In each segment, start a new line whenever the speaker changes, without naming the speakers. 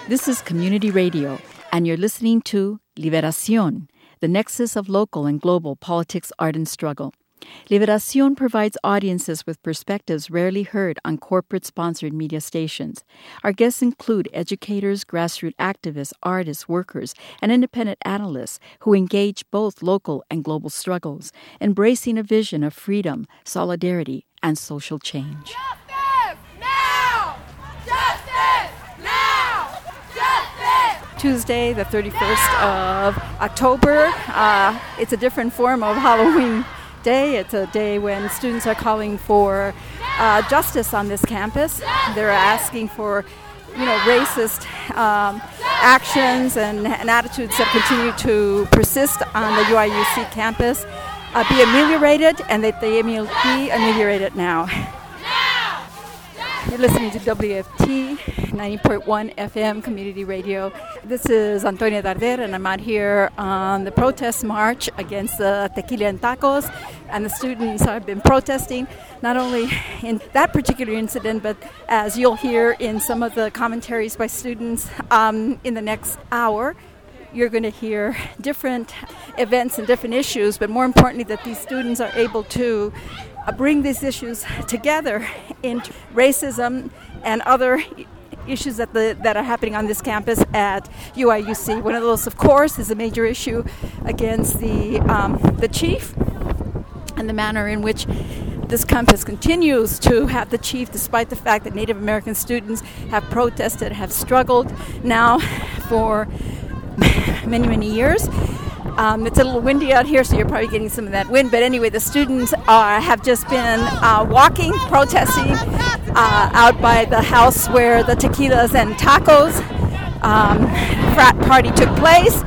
This is Community Radio, and you're listening to Liberación, the nexus of local and global politics, art, and struggle. Liberación provides audiences with perspectives rarely heard on corporate-sponsored media stations. Our guests include educators, grassroots activists, artists, workers, and independent analysts who engage both local and global struggles, embracing a vision of freedom, solidarity, and social change.
Justice now! Justice now! Justice!
Tuesday, the 31st of October. It's a different form of Halloween Day. It's a day when students are calling for justice on this campus. They're asking for, racist actions and attitudes that continue to persist on the UIUC campus be ameliorated, and that they be ameliorated now. You're listening to WFT 90.1 FM Community Radio. This is Antonia Darder, and I'm out here on the protest march against the tequila and tacos. And the students have been protesting, not only in that particular incident, but as you'll hear in some of the commentaries by students in the next hour, you're going to hear different events and different issues, but more importantly that these students are able to bring these issues together into racism and other issues that are happening on this campus at UIUC. One of those, of course, is a major issue against the chief and the manner in which this campus continues to have the chief, despite the fact that Native American students have protested, have struggled now for many, many years. It's a little windy out here, so you're probably getting some of that wind. But anyway, the students have just been walking, protesting out by the house where the tequilas and tacos frat party took place.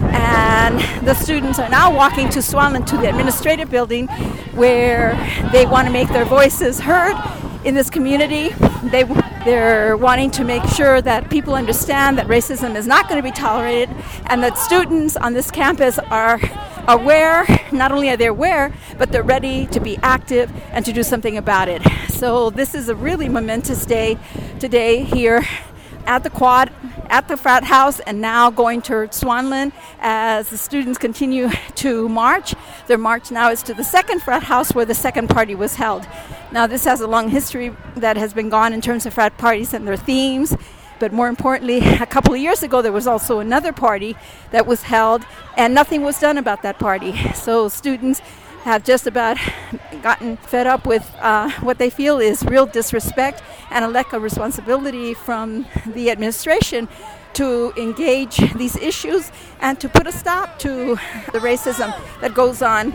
And the students are now walking to Swanland, to the administrative building, where they want to make their voices heard in this community. They're wanting to make sure that people understand that racism is not going to be tolerated, and that students on this campus are aware. Not only are they aware, but they're ready to be active and to do something about it. So this is a really momentous day today here at the Quad, at the frat house, and now going to Swanland as the students continue to march. Their march now is to the second frat house where the second party was held. Now, this has a long history that has been gone in terms of frat parties and their themes, but more importantly, a couple of years ago, there was also another party that was held, and nothing was done about that party. So students have just about gotten fed up with what they feel is real disrespect and a lack of responsibility from the administration to engage these issues and to put a stop to the racism that goes on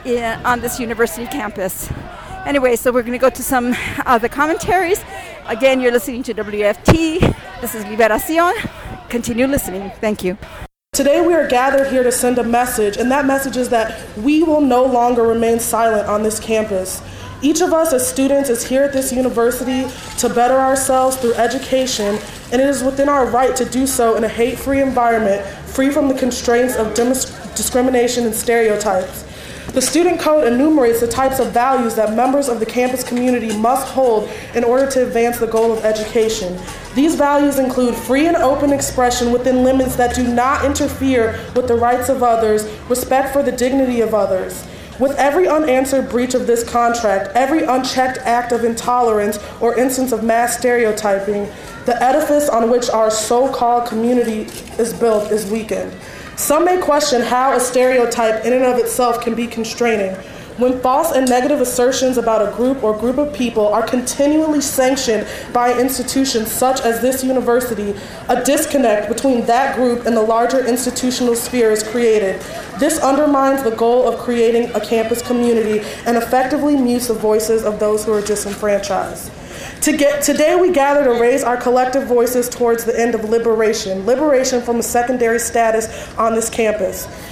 this university campus. Anyway, so we're going to go to some of the commentaries. Again, you're listening to WFT. This is Liberación. Continue listening. Thank you.
Today we are gathered here to send a message, and that message is that we will no longer remain silent on this campus. Each of us as students is here at this university to better ourselves through education, and it is within our right to do so in a hate-free environment, free from the constraints of discrimination and stereotypes. The student code enumerates the types of values that members of the campus community must hold in order to advance the goal of education. These values include free and open expression within limits that do not interfere with the rights of others, respect for the dignity of others. With every unanswered breach of this contract, every unchecked act of intolerance or instance of mass stereotyping, the edifice on which our so-called community is built is weakened. Some may question how a stereotype in and of itself can be constraining. When false and negative assertions about a group or group of people are continually sanctioned by institutions such as this university, a disconnect between that group and the larger institutional sphere is created. This undermines the goal of creating a campus community and effectively mutes the voices of those who are disenfranchised. Today we gather to raise our collective voices towards the end of liberation from a secondary status on this campus.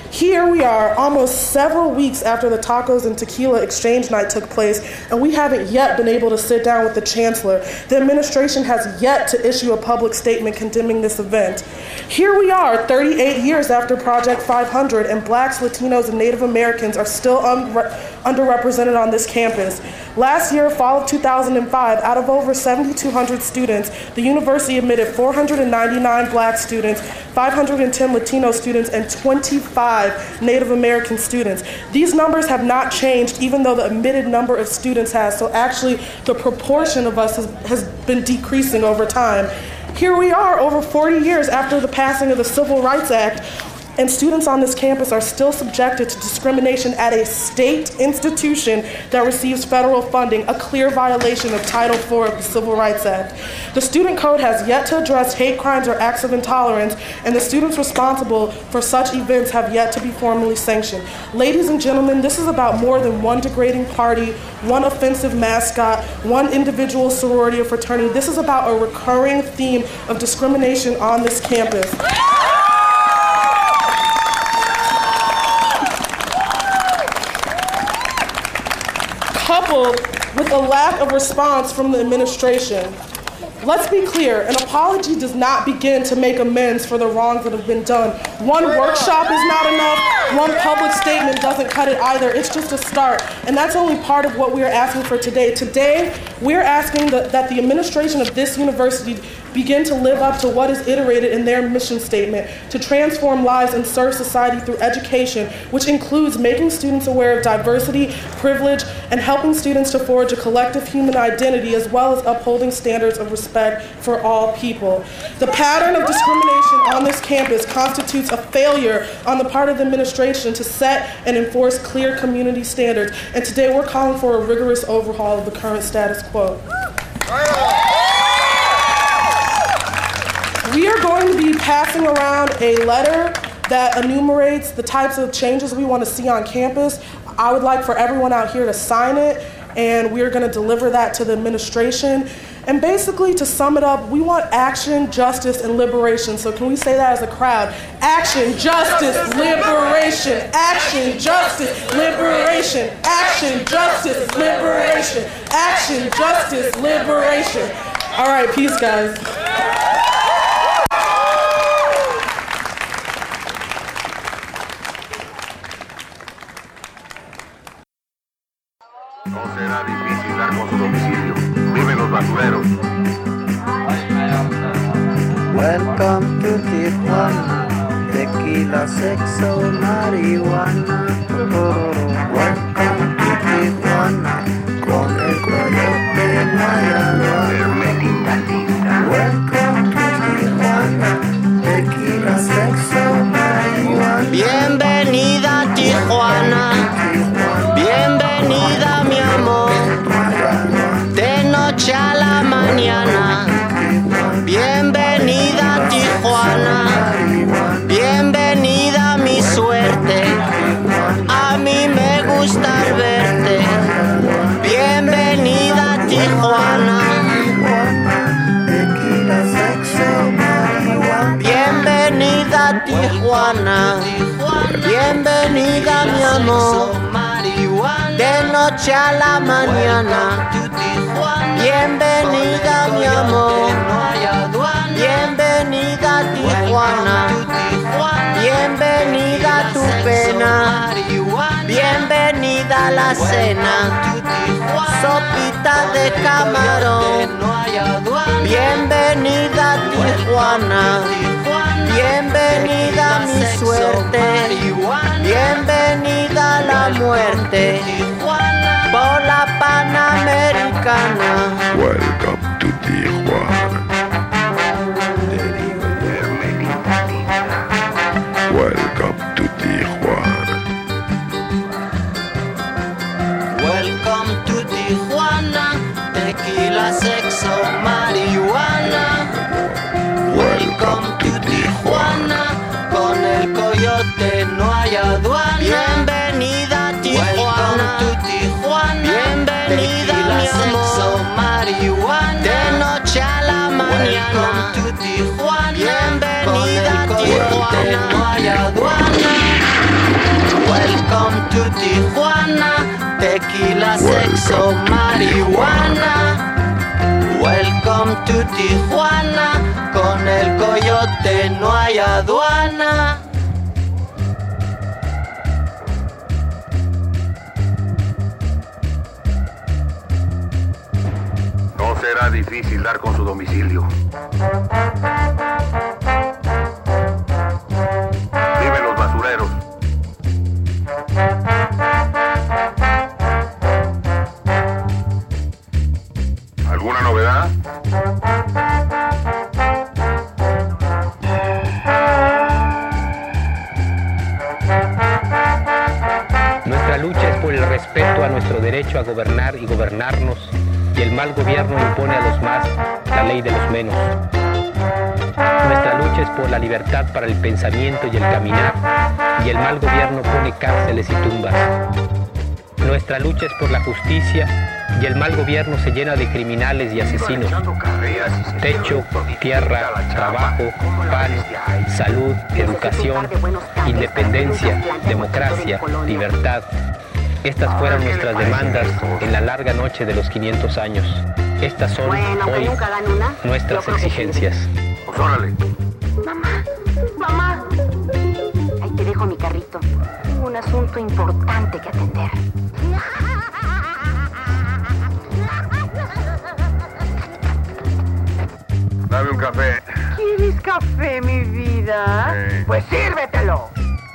Here we are, almost several weeks after the tacos and tequila exchange night took place, and we haven't yet been able to sit down with the chancellor. The administration has yet to issue a public statement condemning this event. Here we are, 38 years after Project 500, and blacks, Latinos, and Native Americans are still underrepresented on this campus. Last year, fall of 2005, out of over 7,200 students, the university admitted 499 black students, 510 Latino students, and 25 Native American students. These numbers have not changed, even though the admitted number of students has. So actually, the proportion of us has been decreasing over time. Here we are, over 40 years after the passing of the Civil Rights Act, and students on this campus are still subjected to discrimination at a state institution that receives federal funding, a clear violation of Title IV of the Civil Rights Act. The Student Code has yet to address hate crimes or acts of intolerance, and the students responsible for such events have yet to be formally sanctioned. Ladies and gentlemen, this is about more than one degrading party, one offensive mascot, one individual sorority or fraternity. This is about a recurring theme of discrimination on this campus. Coupled with a lack of response from the administration. Let's be clear, an apology does not begin to make amends for the wrongs that have been done. One workshop is not enough, one public statement doesn't cut it either. It's just a start, and that's only part of what we're asking for today. Today, we're asking that the administration of this university begin to live up to what is iterated in their mission statement, to transform lives and serve society through education, which includes making students aware of diversity, privilege, and helping students to forge a collective human identity, as well as upholding standards of respect for all people. The pattern of discrimination on this campus constitutes a failure on the part of the administration to set and enforce clear community standards, and today we're calling for a rigorous overhaul of the current status quo. We are going to be passing around a letter that enumerates the types of changes we want to see on campus. I would like for everyone out here to sign it, and we're going to deliver that to the administration. And basically, to sum it up, we want action, justice, and liberation. So can we say that as a crowd? Action, justice, liberation. Action, justice, liberation. Action, justice, liberation. Action, justice, liberation. All right, peace, guys.
No será difícil dar con su domicilio. Viven los basureros.
Welcome to Tijuana. Tequila, sexo, marihuana. Welcome to Tijuana. Con el coyote no hay aduana. Welcome to Tijuana. Tequila, sexo, marihuana.
Bienvenida a Tijuana. Bienvenida mi amor, de noche a la mañana. Bienvenida a Tijuana, bienvenida mi suerte. A mí me gusta verte. Bienvenida a Tijuana. Bienvenida a Tijuana. Bienvenida mi amor. De noche a la mañana. Bienvenida mi amor. Bienvenida a Tijuana. Bienvenida a tu pena. Bienvenida a la cena. Sopita de camarón. Bienvenida a Tijuana. Bienvenida a mi suerte. Bienvenida a la muerte. Por la Panamericana.
Welcome to Tijuana. Welcome to Tijuana.
Welcome to Tijuana. Tequila, sexo, marihuana. Welcome to Tijuana. Con el coyote no hay aduana. Bienvenida a Tijuana. Welcome to Tijuana. Bienvenida mi amor. Marihuana. De noche a la mañana. Welcome to Tijuana. Bienvenida a Tijuana. No hay aduana. Welcome to Tijuana, tequila, sexo, marihuana. Welcome to Tijuana, con el coyote no hay aduana.
No será difícil dar con su domicilio. Viven los basureros. ¿Alguna novedad?
Nuestra lucha es por el respeto a nuestro derecho a gobernar y gobernarnos, y el mal gobierno impone a los más la ley de los menos. Nuestra lucha es por la libertad para el pensamiento y el caminar, y el mal gobierno pone cárceles y tumbas. Nuestra lucha es por la justicia, y el mal gobierno se llena de criminales y asesinos. Techo, tierra, trabajo, pan, salud, educación, independencia, democracia, libertad. Estas fueron nuestras demandas en la larga noche de los 500 años. Estas son hoy nuestras exigencias.
Pues órale.
Mamá. Ahí te dejo mi carrito. Tengo un asunto importante que atender.
Dame un café.
¿Quieres café, mi vida? Pues sírvetelo.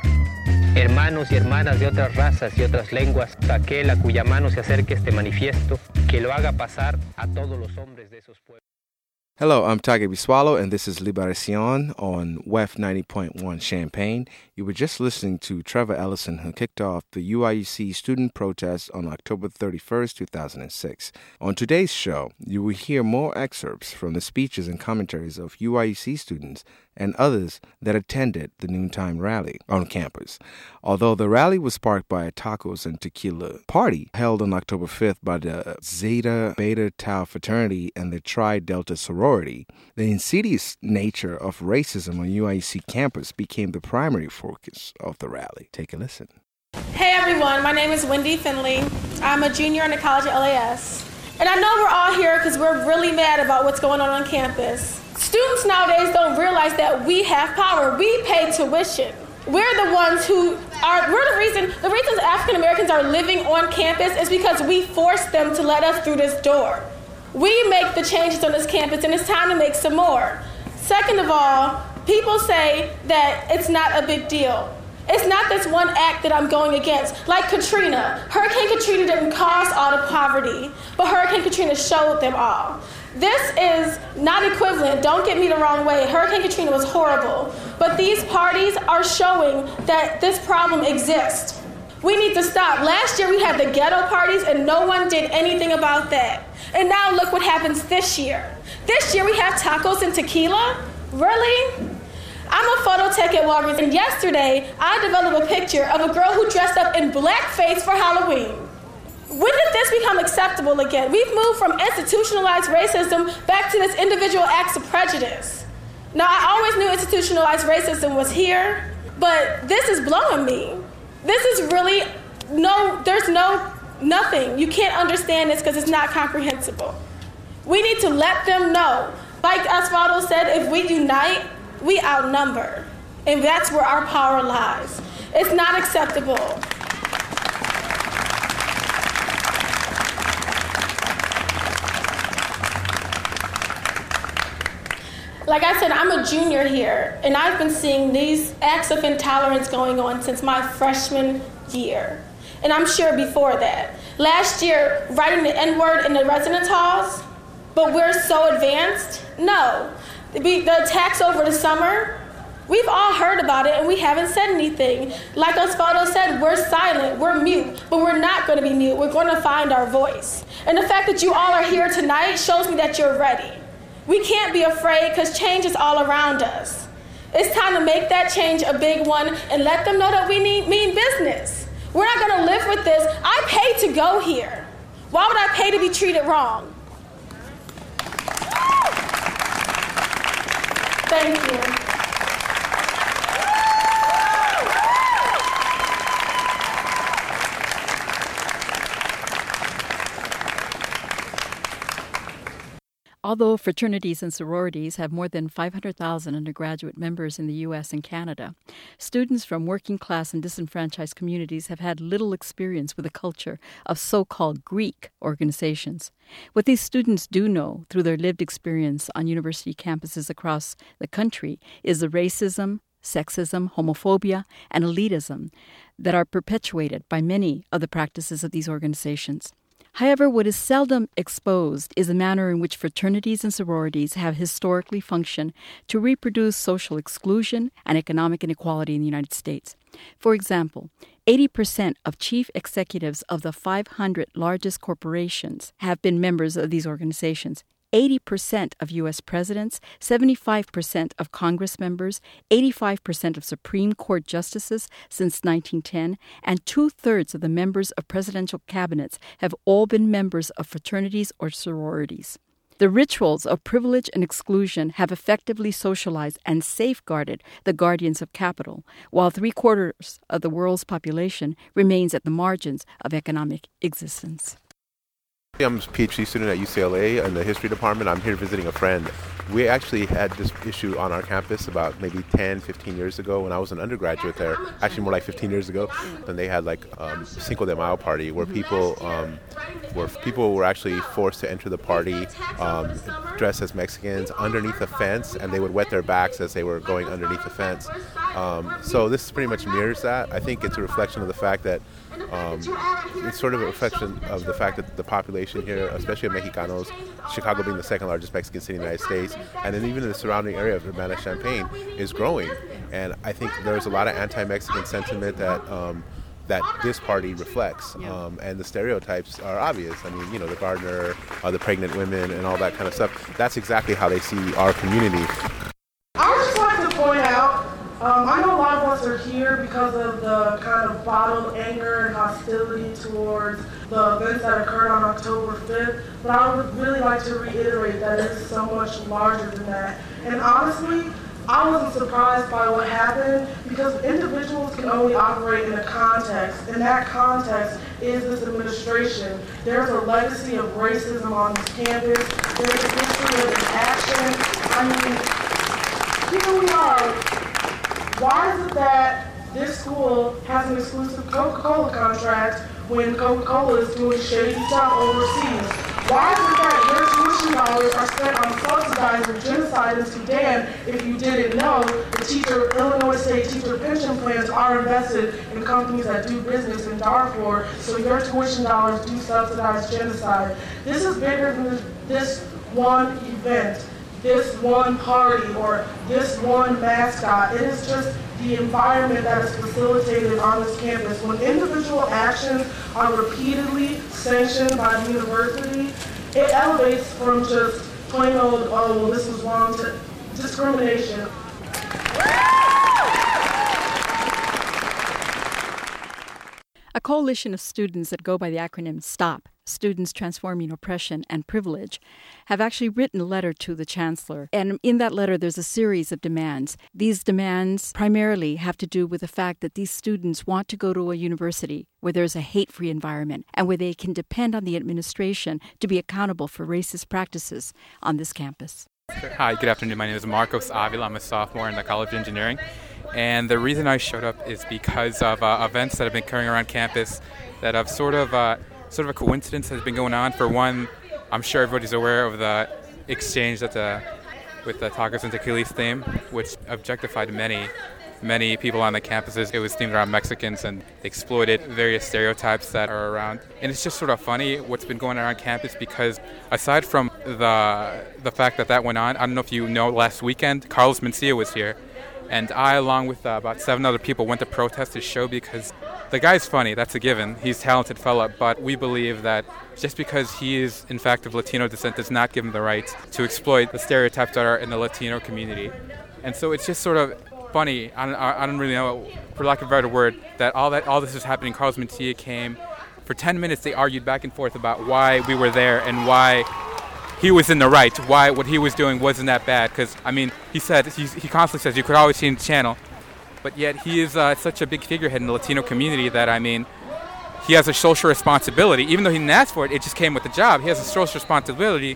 Hermanos y hermanas de otras razas y otras lenguas, aquel a cuya mano se acerque este manifiesto, que lo haga pasar a todos los hombres de esos pueblos.
Hello, I'm Tage Biswalo, and this is Liberacion on WEF 90.1 Champaign. You were just listening to Trevor Ellison, who kicked off the UIUC student protest on October 31st, 2006. On today's show, you will hear more excerpts from the speeches and commentaries of UIUC students and others that attended the noontime rally on campus. Although the rally was sparked by a tacos and tequila party held on October 5th by the Zeta Beta Tau fraternity and the Tri Delta sorority, the insidious nature of racism on UIUC campus became the primary focus of the rally. Take a listen.
Hey everyone, my name is Wendy Finley. I'm a junior in the college at LAS. And I know we're all here because we're really mad about what's going on campus. Students nowadays don't realize that we have power. We pay tuition. We're the ones who are, the reasons African Americans are living on campus is because we forced them to let us through this door. We make the changes on this campus and it's time to make some more. Second of all, people say that it's not a big deal. It's not this one act that I'm going against. Like Katrina. Hurricane Katrina didn't cause all the poverty, but Hurricane Katrina showed them all. This is not equivalent. Don't get me the wrong way. Hurricane Katrina was horrible. But these parties are showing that this problem exists. We need to stop. Last year we had the ghetto parties and no one did anything about that. And now look what happens this year. This year we have tacos and tequila? Really? I'm a photo tech at Walgreens, and yesterday I developed a picture of a girl who dressed up in blackface for Halloween. When did this become acceptable again? We've moved from institutionalized racism back to this individual acts of prejudice. Now, I always knew institutionalized racism was here, but this is blowing me. This is really, there's nothing. You can't understand this because it's not comprehensible. We need to let them know. Like Osvaldo said, if we unite, we outnumber. And that's where our power lies. It's not acceptable. Like I said, I'm a junior here, and I've been seeing these acts of intolerance going on since my freshman year. And I'm sure before that. Last year, writing the N-word in the residence halls, but we're so advanced? No. The attacks over the summer, we've all heard about it and we haven't said anything. Like Osvaldo said, we're silent, we're mute, but we're not going to be mute. We're going to find our voice. And the fact that you all are here tonight shows me that you're ready. We can't be afraid because change is all around us. It's time to make that change a big one and let them know that we mean business. We're not going to live with this. I paid to go here. Why would I pay to be treated wrong? Thank you.
Although fraternities and sororities have more than 500,000 undergraduate members in the U.S. and Canada, students from working class and disenfranchised communities have had little experience with the culture of so-called Greek organizations. What these students do know through their lived experience on university campuses across the country is the racism, sexism, homophobia, and elitism that are perpetuated by many of the practices of these organizations. However, what is seldom exposed is the manner in which fraternities and sororities have historically functioned to reproduce social exclusion and economic inequality in the United States. For example, 80% of chief executives of the 500 largest corporations have been members of these organizations. 80% of U.S. presidents, 75% of Congress members, 85% of Supreme Court justices since 1910, and 2/3 of the members of presidential cabinets have all been members of fraternities or sororities. The rituals of privilege and exclusion have effectively socialized and safeguarded the guardians of capital, while 3/4 of the world's population remains at the margins of economic existence.
I'm a PhD student at UCLA in the history department. I'm here visiting a friend. We actually had this issue on our campus about maybe 10, 15 years ago when I was an undergraduate there. Actually, more like 15 years ago. And they had like Cinco de Mayo party where people were actually forced to enter the party dressed as Mexicans underneath a fence, and they would wet their backs as they were going underneath the fence. So this pretty much mirrors that. I think it's a reflection of the fact that it's sort of a reflection of the fact that the population here, especially of Mexicanos, Chicago being the second largest Mexican city in the United States, and then even in the surrounding area of Urbana-Champaign, is growing. And I think there's a lot of anti-Mexican sentiment that this party reflects. And the stereotypes are obvious. I mean, the gardener, the pregnant women, and all that kind of stuff. That's exactly how they see our community.
I would just like to point out, I know a lot of us are here because of the kind of bottled anger and hostility towards the events that occurred on October 5th, but I would really like to reiterate that it's so much larger than that. And honestly, I wasn't surprised by what happened because individuals can only operate in a context, and that context is this administration. There's a legacy of racism on this campus. There's a history of inaction. I mean, here we are. Why is it that this school has an exclusive Coca-Cola contract when Coca-Cola is doing shady stuff overseas? Why is it that your tuition dollars are spent on subsidizing genocide in Sudan if you didn't know the Illinois State teacher pension plans are invested in companies that do business in Darfur, so your tuition dollars do subsidize genocide? This is bigger than this one event, this one party, or this one mascot. It is just the environment that is facilitated on this campus. When individual actions are repeatedly sanctioned by the university, it elevates from just plain old, oh, well, this was wrong, to discrimination.
A coalition of students that go by the acronym STOP, Students Transforming Oppression and Privilege, have actually written a letter to the Chancellor. And in that letter, there's a series of demands. These demands primarily have to do with the fact that these students want to go to a university where there's a hate-free environment and where they can depend on the administration to be accountable for racist practices on this campus.
Hi, good afternoon. My name is Marcos Avila. I'm a sophomore in the College of Engineering. And the reason I showed up is because of events that have been occurring around campus that have sort of a coincidence that has been going on. For one, I'm sure everybody's aware of the exchange with the tacos and tequilas theme, which objectified many people on the campuses. It was themed around Mexicans and exploited various stereotypes that are around. And it's just sort of funny what's been going on around campus because aside from the fact that went on, I don't know if you know, last weekend, Carlos Mencia was here. And I, along with about 7 other people, went to protest his show because the guy's funny, that's a given. He's a talented fella, but we believe that just because he is, in fact, of Latino descent does not give him the right to exploit the stereotypes that are in the Latino community. And so it's just sort of funny, I don't really know, for lack of a better word, that all this is happening. Carlos Mencia came. For 10 minutes, they argued back and forth about why we were there and why he was in the right, why what he was doing wasn't that bad. Because, I mean, he constantly says, you could always see in the channel, but yet he is such a big figurehead in the Latino community that, I mean, he has a social responsibility. Even though he didn't ask for it, it just came with the job. He has a social responsibility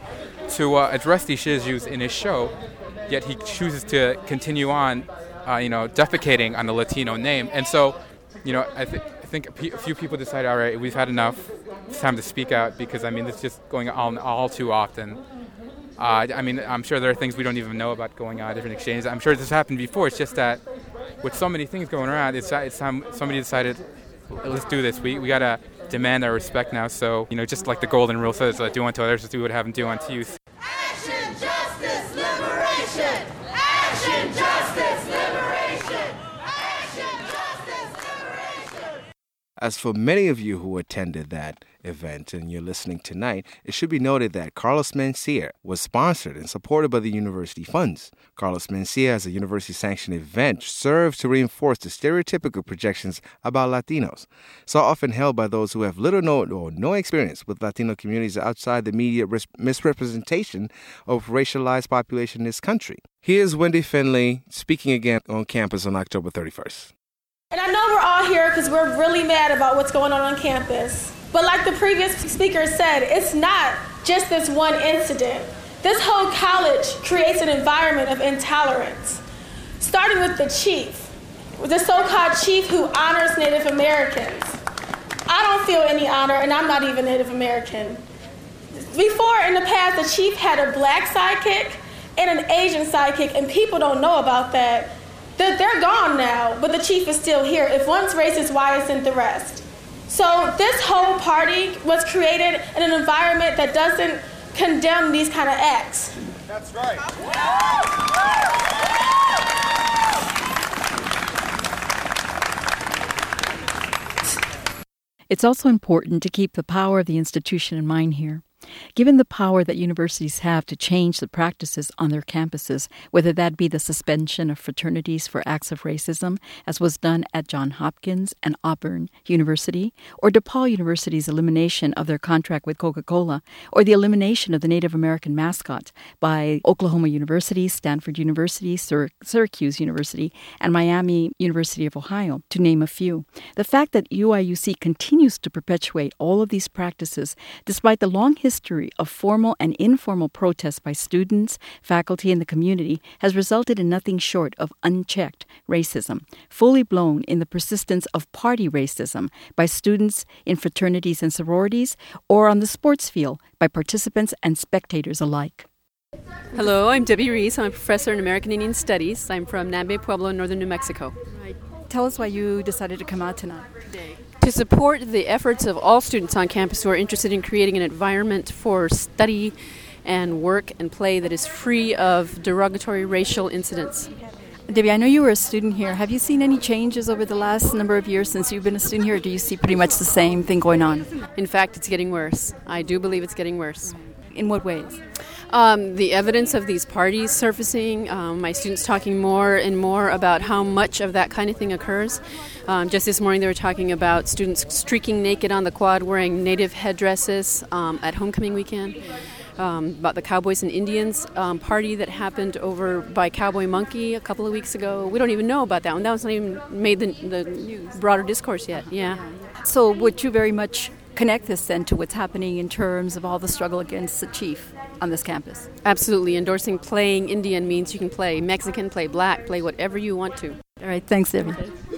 to address these issues in his show, yet he chooses to continue on, defecating on the Latino name. And so, I think a few people decided, all right, we've had enough. It's time to speak out because, this is just going on all too often. I'm sure there are things we don't even know about going on, different exchanges. I'm sure this happened before. It's just that with so many things going around, it's time somebody decided, let's do this. We got to demand our respect now. So, just like the golden rule says, do unto others as we would have them do unto you.
Action, justice, liberation! Action, justice, liberation! Action, justice, liberation!
As for many of you who attended that event and you're listening tonight, it should be noted that Carlos Mencia was sponsored and supported by the university funds. Carlos Mencia, as a university-sanctioned event, serves to reinforce the stereotypical projections about Latinos, so often held by those who have little or no experience with Latino communities outside the media misrepresentation of racialized population in this country. Here's Wendy Finley speaking again on campus on October 31st.
And I know we're all here because we're really mad about what's going on campus. But like the previous speaker said, it's not just this one incident. This whole college creates an environment of intolerance, starting with the chief, the so-called chief who honors Native Americans. I don't feel any honor, and I'm not even Native American. Before, in the past, the chief had a black sidekick and an Asian sidekick, and people don't know about that. They're gone now, but the chief is still here. If one's racist, why isn't the rest? So this whole party was created in an environment that doesn't condemn these kind of acts.
That's right.
It's also important to keep the power of the institution in mind here. Given the power that universities have to change the practices on their campuses, whether that be the suspension of fraternities for acts of racism, as was done at Johns Hopkins and Auburn University, or DePaul University's elimination of their contract with Coca-Cola, or the elimination of the Native American mascot by Oklahoma University, Stanford University, Syracuse University, and Miami University of Ohio, to name a few. The fact that UIUC continues to perpetuate all of these practices, despite the long history of formal and informal protests by students, faculty, and the community, has resulted in nothing short of unchecked racism, fully blown in the persistence of party racism by students in fraternities and sororities, or on the sports field by participants and spectators alike.
Hello, I'm Debbie Reese. I'm a professor in American Indian Studies. I'm from Nambe Pueblo, northern New Mexico.
Tell us why you decided to come out tonight.
To support the efforts of all students on campus who are interested in creating an environment for study and work and play that is free of derogatory racial incidents.
Debbie, I know you were a student here. Have you seen any changes over the last number of years since you've been a student here, or do you see pretty much the same thing going on?
In fact, it's getting worse. I do believe it's getting worse.
In what ways?
The evidence of these parties surfacing, my students talking more and more about how much of that kind of thing occurs. Just this morning they were talking about students streaking naked on the quad wearing native headdresses at homecoming weekend. About the Cowboys and Indians party that happened over by Cowboy Monkey a couple of weeks ago. We don't even know about that one. That was not even made the broader discourse yet. Yeah.
So would you very much connect this then to what's happening in terms of all the struggle against the chief on this campus?
Absolutely. Endorsing playing Indian means you can play Mexican, play black, play whatever you want to.
All right. Thanks, Debbie.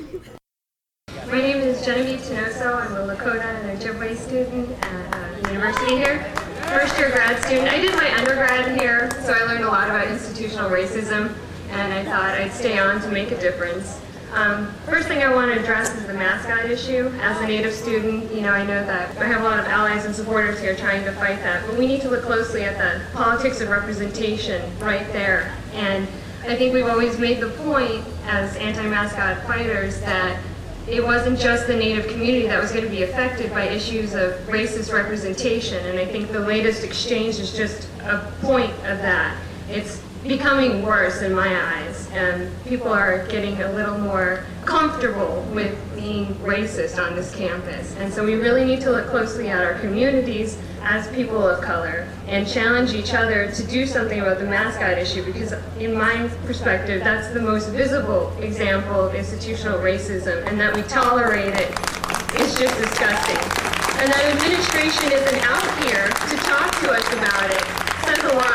My name is Genevieve Tenoso. I'm a Lakota and Ojibwe student at the university here. First year grad student. I did my undergrad here, so I learned a lot about institutional racism, and I thought I'd stay on to make a difference. First thing I want to address is the mascot issue. As a Native student, I know that I have a lot of allies and supporters here trying to fight that, but we need to look closely at the politics of representation right there. And I think we've always made the point as anti-mascot fighters that it wasn't just the Native community that was going to be affected by issues of racist representation, and I think the latest exchange is just a point of that. It's becoming worse in my eyes, and people are getting a little more comfortable with being racist on this campus. And so we really need to look closely at our communities as people of color and challenge each other to do something about the mascot issue, because in my perspective, that's the most visible example of institutional racism, and that we tolerate it is just disgusting. And that administration isn't out here to talk to us about it says a lot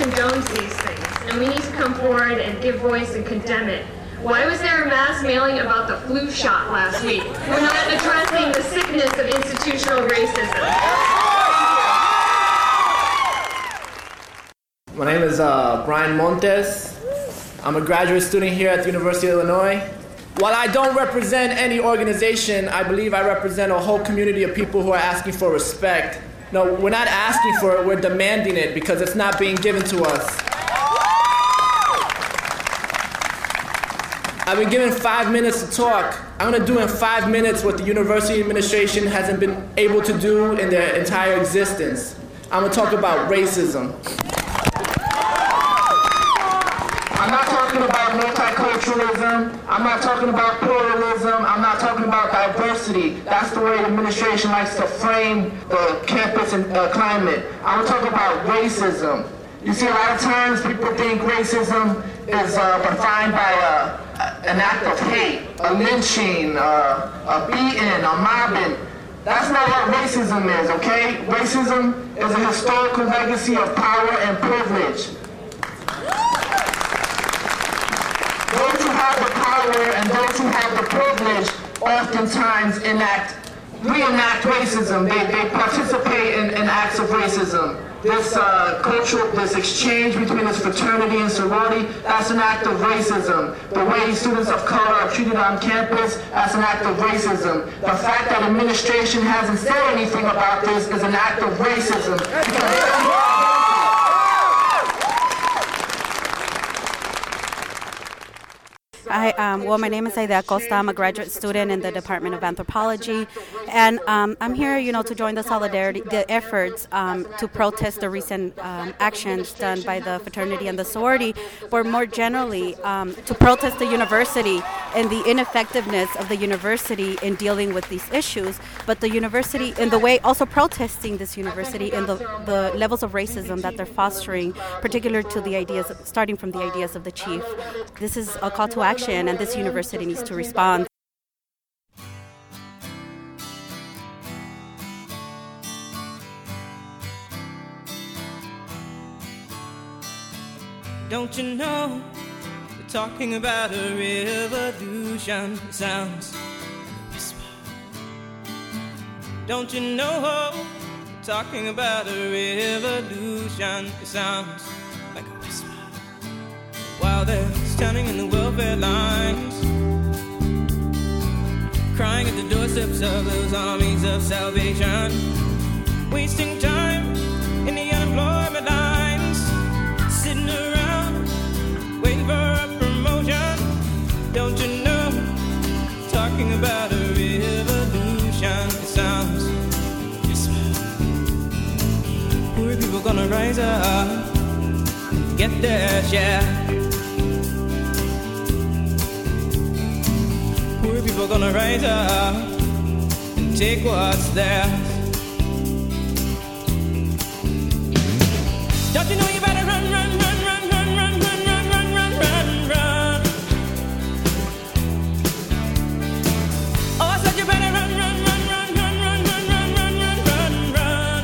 condones these things, and we need to come forward and give voice and condemn it. Why was there a mass mailing about the flu shot last week? We're not addressing the sickness of institutional racism.
My name is Brian Montes. I'm a graduate student here at the University of Illinois. While I don't represent any organization, I believe I represent a whole community of people who are asking for respect. No, we're not asking for it, we're demanding it because it's not being given to us. I've been given 5 minutes to talk. I'm going to do in 5 minutes what the university administration hasn't been able to do in their entire existence. I'm going to talk about racism. I'm not talking about multiculturalism. I'm not talking about pluralism. I'm not talking about diversity. That's the way the administration likes to frame the campus and climate. I want to talk about racism. You see, a lot of times people think racism is defined by an act of hate, a lynching, a beating, a mobbing. That's not what racism is, okay? Racism is a historical legacy of power and privilege. Those who have the power and those who have the privilege oftentimes reenact racism. They participate in acts of racism. This exchange between this fraternity and sorority, that's an act of racism. The way students of color are treated on campus, that's an act of racism. The fact that administration hasn't said anything about this is an act of racism.
My name is Aida Acosta. I'm a graduate student in the Department of Anthropology, and I'm here, to join the efforts to protest the recent actions done by the fraternity and the sorority, but more generally to protest the university and the ineffectiveness of the university in dealing with these issues, but the university in the way also protesting this university in the levels of racism that they're fostering, particular to the ideas, starting from the ideas of the chief. This is a call to action, and this university needs to respond.
Don't you know, we're talking about a revolution. It sounds like a whisper. Don't you know, we're talking about a revolution. It sounds like a whisper. While they're standing in the welfare lines, crying at the doorsteps of those armies of salvation, wasting time in the unemployment lines, sitting around waiting for a promotion. Don't you know, talking about a revolution. It sounds whisper. Poor people gonna rise up, get their share. Poor people gonna rise up and take what's theirs. Don't you know you better run, run, run, run, run, run, run, run, run, run, run, run. Oh, I said you better run, run, run, run, run, run, run, run, run, run, run, run.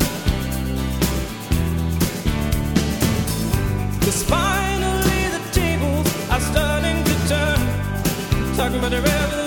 'Cause finally the tables are starting to turn. Talking about the revolution.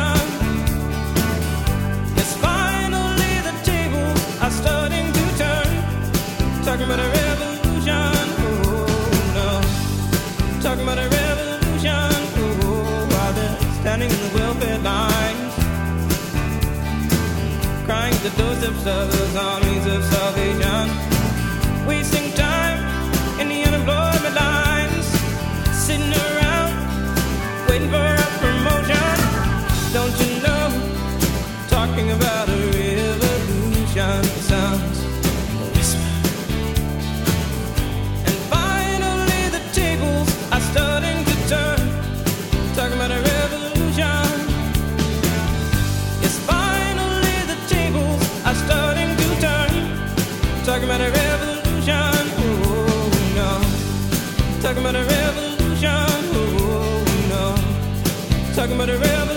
Yes, finally the tables are starting to turn. Talking about a revolution. Oh no. Talking about a revolution. Oh, while they're standing in the welfare lines, crying at the doorsteps of those armies of salvation, wasting time in the unemployment lines, sitting around waiting for a promotion. Don't you know, talking about a revolution sounds like a whisper. And finally the tables are starting to turn. Talking about a revolution. Yes, finally the tables are starting to turn. Talking about a revolution. Oh no. Talking about a revolution. Oh no. Talking about a revolution.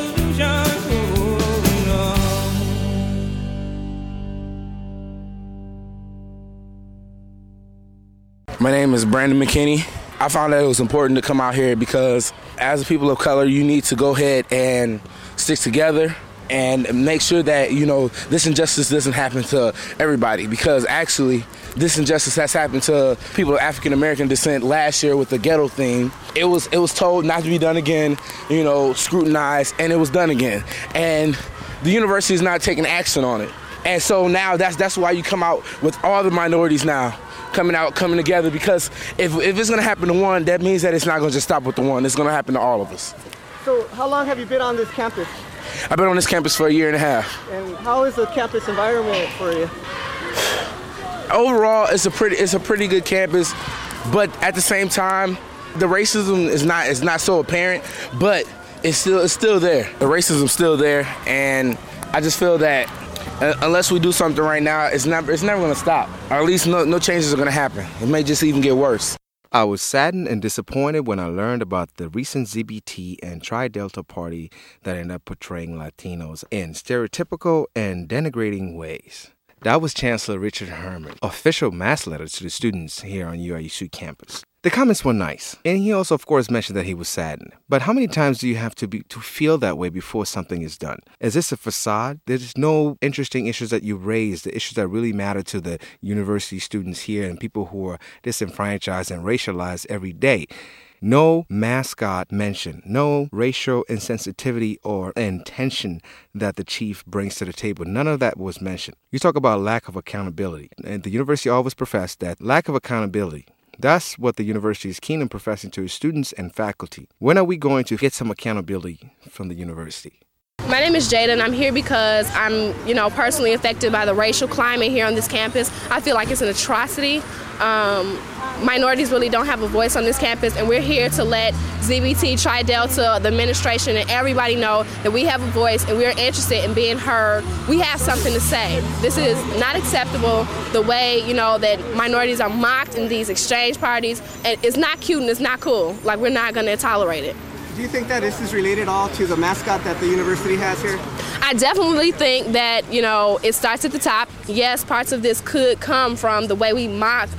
My name is Brandon McKinney. I found that it was important to come out here because as a people of color, you need to go ahead and stick together and make sure that, this injustice doesn't happen to everybody, because actually this injustice has happened to people of African American descent last year with the ghetto thing. It was told not to be done again, scrutinized, and it was done again. And the university is not taking action on it. And so now that's why you come out with all the minorities now coming together, because if it's going to happen to one, that means that it's not going to just stop with the one. It's going to happen to all of us.
So how long have you been on this campus?
I've been on this campus for 1.5 years.
And how is the campus environment for you?
Overall, it's a pretty good campus, but at the same time, the racism is not so apparent, but it's still there. The racism's still there, and I just feel that unless we do something right now, it's never going to stop. Or at least no changes are going to happen. It may just even get worse.
I was saddened and disappointed when I learned about the recent ZBT and Tri Delta party that ended up portraying Latinos in stereotypical and denigrating ways. That was Chancellor Richard Herman, official mass letter to the students here on UIUC campus. The comments were nice, and he also, of course, mentioned that he was saddened. But how many times do you have to feel that way before something is done? Is this a facade? There's no interesting issues that you raise, the issues that really matter to the university students here and people who are disenfranchised and racialized every day. No mascot mention, no racial insensitivity or intention that the chief brings to the table. None of that was mentioned. You talk about lack of accountability, and the university always professed that lack of accountability. That's what the university is keen on professing to its students and faculty. When are we going to get some accountability from the university?
My name is Jada, and I'm here because I'm, personally affected by the racial climate here on this campus. I feel like it's an atrocity. Minorities really don't have a voice on this campus, and we're here to let ZBT, Tri Delta, the administration, and everybody know that we have a voice and we're interested in being heard. We have something to say. This is not acceptable, the way, that minorities are mocked in these exchange parties, and it's not cute and it's not cool. Like, we're not going to tolerate it.
Do you think that this is related all to the mascot that the university has here?
I definitely think that, it starts at the top. Yes, parts of this could come from the way we mock,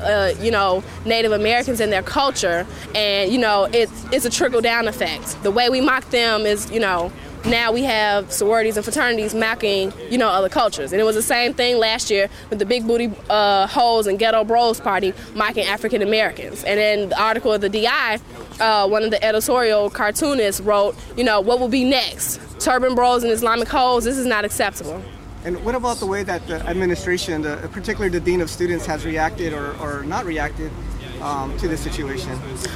Native Americans and their culture. And, it's a trickle-down effect. The way we mock them is, now we have sororities and fraternities mocking, other cultures. And it was the same thing last year with the Big Booty Hoes and Ghetto Bros party mocking African Americans. And then the article of the DI, one of the editorial cartoonists wrote, what will be next? Turban Bros and Islamic Hoes, this is not acceptable.
And what about the way that the administration, particularly the Dean of Students, has reacted or not reacted to this situation?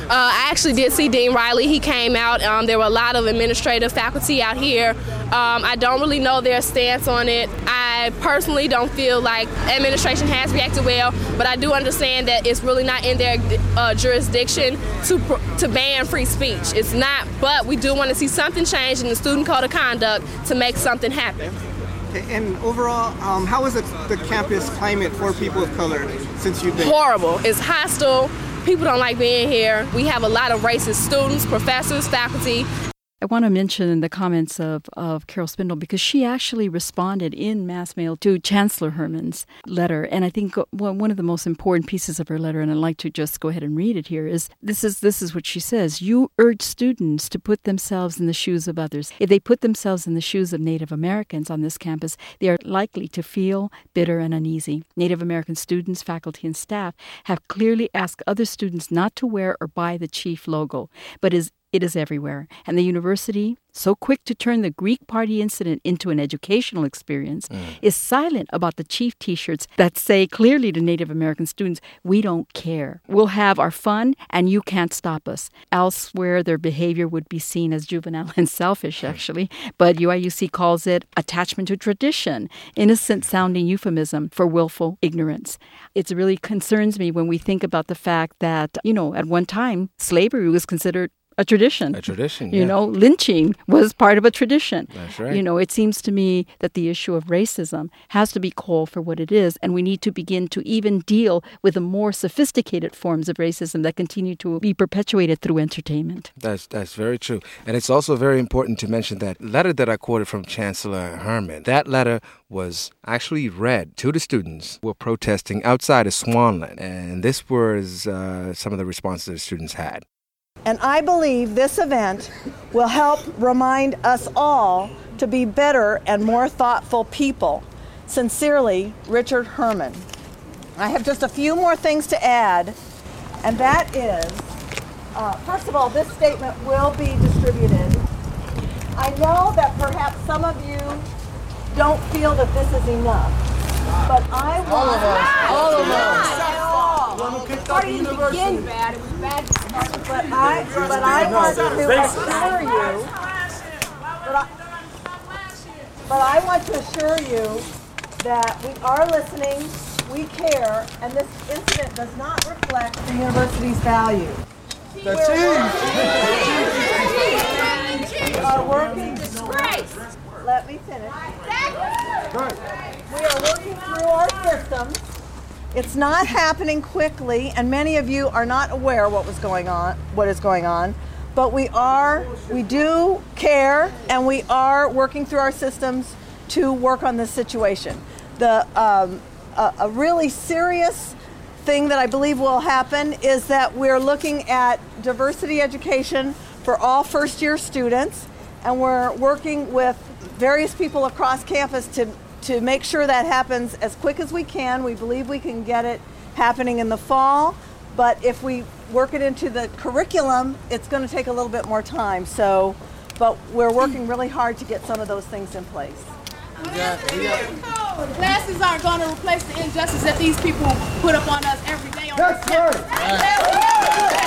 I actually did see Dean Riley. He came out. There were a lot of administrative faculty out here. I don't really know their stance on it. I personally don't feel like administration has reacted well, but I do understand that it's really not in their jurisdiction to ban free speech. It's not, but we do want to see something change in the student code of conduct to make something happen.
And overall, how is the campus climate for people of color since you've been?
Horrible. It's hostile. People don't like being here. We have a lot of racist students, professors, faculty.
I want to mention the comments of Carol Spindle because she actually responded in mass mail to Chancellor Herman's letter. And I think one of the most important pieces of her letter, and I'd like to just go ahead and read it here, is this is what she says. You urge students to put themselves in the shoes of others. If they put themselves in the shoes of Native Americans on this campus, they are likely to feel bitter and uneasy. Native American students, faculty, and staff have clearly asked other students not to wear or buy the chief logo, but it is everywhere. And the university, so quick to turn the Greek party incident into an educational experience, is silent about the chief T-shirts that say clearly to Native American students, we don't care. We'll have our fun and you can't stop us. Elsewhere, their behavior would be seen as juvenile and selfish, actually. But UIUC calls it attachment to tradition, innocent-sounding euphemism for willful ignorance. It really concerns me when we think about the fact that, at one time, slavery was considered a tradition. You know, lynching was part of a tradition.
That's right.
You know, it seems to me that the issue of racism has to be called for what it is, and we need to begin to even deal with the more sophisticated forms of racism that continue to be perpetuated through entertainment.
That's very true. And it's also very important to mention that letter that I quoted from Chancellor Herman. That letter was actually read to the students who were protesting outside of Swanland. And this was some of the responses the students had.
And I believe this event will help remind us all to be better and more thoughtful people. Sincerely, Richard Herman. I have just a few more things to add, and that is, first of all, this statement will be distributed. I know that perhaps some of you don't feel that this is enough, but I want
All of us.
But I want to assure you. But I want to assure you that we are listening, we care, and this incident does not reflect the university's value. We are working. Let me finish. We are working through our systems. It's not happening quickly, and many of you are not aware what is going on. But we do care, and we are working through our systems to work on this situation. A really serious thing that I believe will happen is that we're looking at diversity education for all first-year students, and we're working with various people across campus to make sure that happens as quick as we can. We believe we can get it happening in the fall, but if we work it into the curriculum, it's going to take a little bit more time. But we're working really hard to get some of those things in place.
Classes aren't going to replace the injustice that these people put up on us every day.
That's right.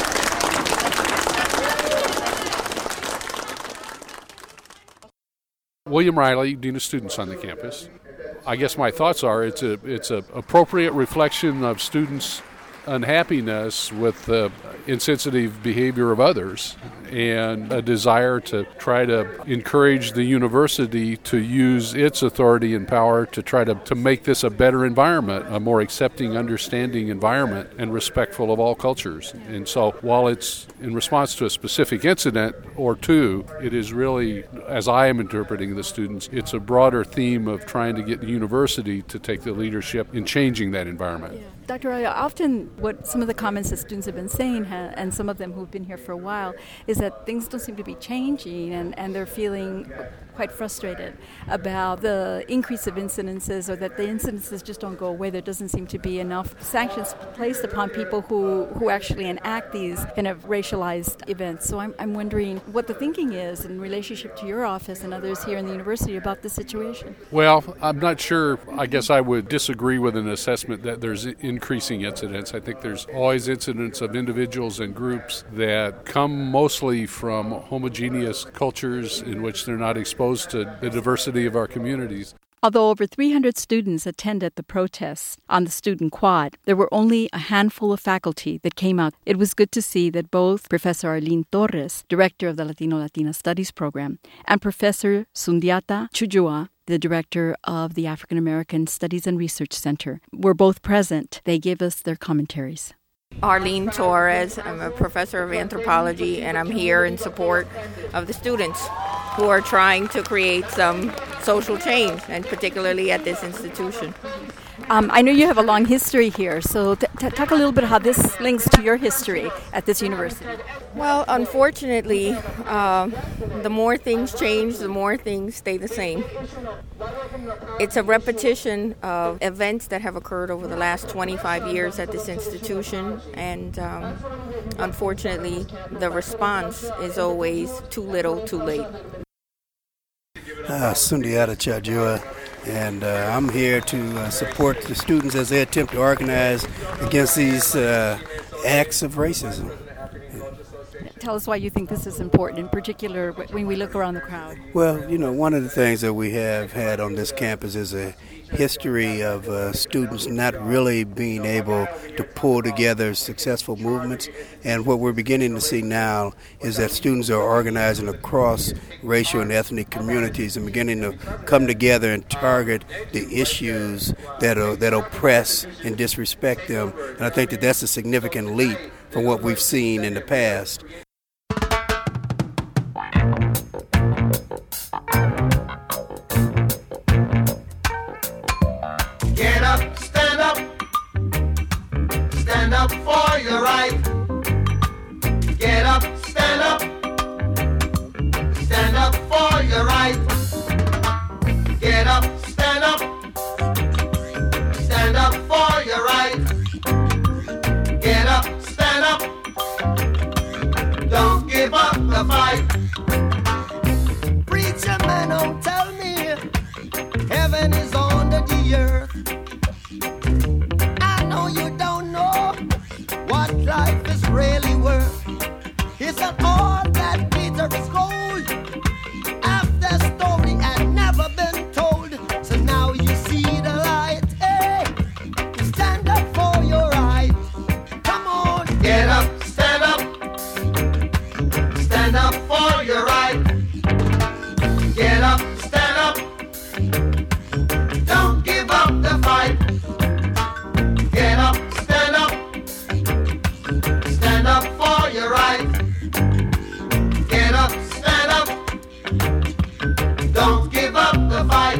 William Riley, Dean of Students on the campus. I guess my thoughts are it's a appropriate reflection of students' unhappiness with the insensitive behavior of others and a desire to try to encourage the university to use its authority and power to try to make this a better environment, a more accepting, understanding environment and respectful of all cultures. And so while it's in response to a specific incident or two, it is really, as I am interpreting the students, it's a broader theme of trying to get the university to take the leadership in changing that environment.
Yeah. Dr. Araya, often what some of the comments that students have been saying, and some of them who've been here for a while, is that things don't seem to be changing, and they're feeling quite frustrated about the increase of incidences, or that the incidences just don't go away. There doesn't seem to be enough sanctions placed upon people who actually enact these kind of racialized events. So I'm wondering what the thinking is in relationship to your office and others here in the university about the situation.
Well, I'm not sure. I guess I would disagree with an assessment that there's increasing incidents. I think there's always incidents of individuals and groups that come mostly from homogeneous cultures in which they're not exposed to the diversity of our communities.
Although over 300 students attended the protests on the student quad, there were only a handful of faculty that came out. It was good to see that both Professor Arlene Torres, director of the Latino-Latina Studies program, and Professor Sundiata Chujua, the director of the African American Studies and Research Center, were both present. They gave us their commentaries.
Arlene Torres, I'm a professor of anthropology, and I'm here in support of the students who are trying to create some social change, and particularly at this institution.
I know you have a long history here, so talk a little bit how this links to your history at this university.
Well, unfortunately, the more things change, the more things stay the same. It's a repetition of events that have occurred over the last 25 years at this institution, and unfortunately, the response is always too little, too late.
Sundiata Chujua, and I'm here to support the students as they attempt to organize against these acts of racism.
tell us why you think this is important, in particular when we look around the crowd.
Well, one of the things that we have had on this campus is a history of students not really being able to pull together successful movements. And what we're beginning to see now is that students are organizing across racial and ethnic communities and beginning to come together and target the issues that oppress and disrespect them. And I think that that's a significant leap from what we've seen in the past.
Get up, stand up. Stand up for your right. Get up, stand up. Stand up for your right. Get up, stand up. Stand up for your right. Get up, stand up. Don't give up the fight. Preacher man, don't tell me heaven is under the earth. I know you don't know what life is really worth. It's not all that glitter is gold. After story had never been told, so now you see the light. Hey, stand up for your right. Come on, get up, stand up. Stand up for your right. Get up, stand up. Don't give up the fight. Get up, stand up. Stand up for your right. Get up, stand up. Don't give up the fight.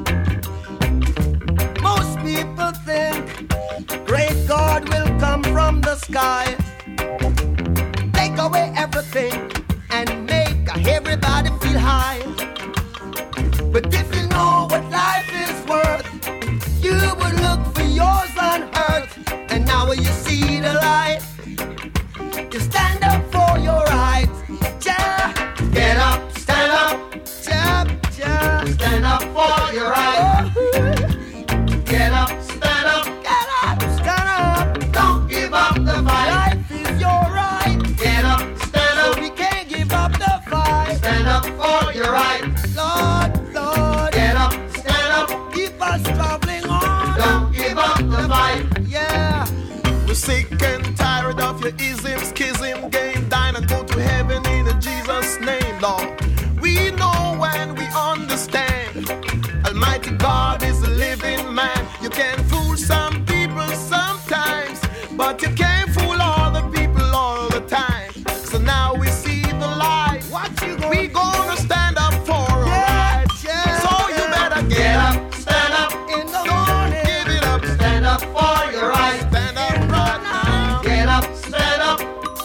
Most people think great God will come from the sky, take away everything and make everybody feel high. But if you know what life is worth, you would look for yours on earth. And now you see the light, you stand up for your rights. Yeah. Get up, stand up. Yeah, yeah. Stand up for your rights. Get up, stand up. Get up, stand up. Don't give up the fight. Life is your right. Get up, stand up. So we can't give up the fight. Stand up for your right. Lord, Lord. Get up, stand up. Keep us traveling on. Don't give up the fight. Yeah.
We're sick and tired of your ism, schism, game, dine and go to heaven in Jesus' name, Lord. We know and we understand. Almighty God is a living man. You can fool some people sometimes, but you can't fool all the people all the time. So now we see the light. We gonna stand up for our rights. Yeah, so you better get up, stand up in the morning. Give it up,
stand up for your right.
Stand up right now.
Get up, stand up.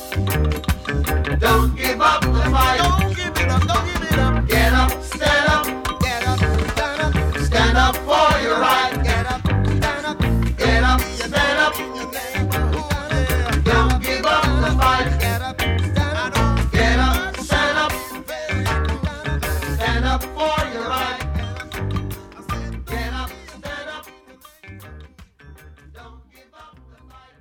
Don't give up the fight.
Don't give it up, don't give it up.
Get up, stand up.
Get up, stand up.
Stand up for your right.
Get up, stand up.
Get up, stand up. Don't give up the fight.
Get up, stand up.
Get up, stand up. Stand up for your right. Get up, stand up. Don't give up the fight.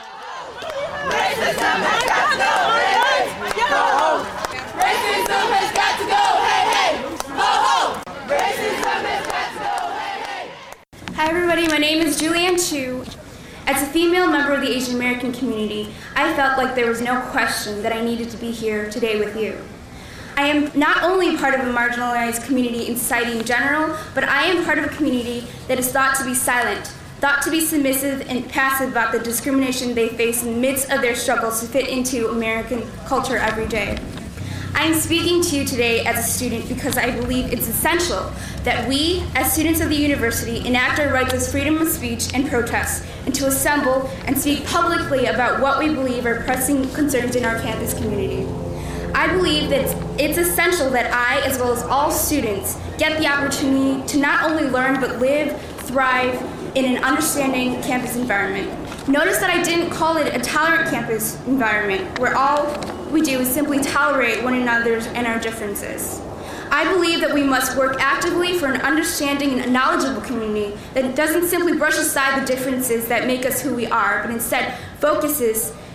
Racism has got to go. Hey, hey. Go home. Racism has got to go. Hey, hey. Go home. Racism has got to go. Hey, hey.
Hi everybody, my name is Julianne Chu. As a female member of the Asian American community, I felt like there was no question that I needed to be here today with you. I am not only part of a marginalized community in society in general, but I am part of a community that is thought to be silent, thought to be submissive and passive about the discrimination they face in the midst of their struggles to fit into American culture every day. I am speaking to you today as a student because I believe it's essential that we, as students of the university, enact our rights as freedom of speech and protest, and to assemble and speak publicly about what we believe are pressing concerns in our campus community. I believe that it's essential that I, as well as all students, get the opportunity to not only learn but live, thrive in an understanding campus environment. Notice that I didn't call it a tolerant campus environment where all we do is simply tolerate one another and our differences. I believe that we must work actively for an understanding and a knowledgeable community that doesn't simply brush aside the differences that make us who we are, but instead focuses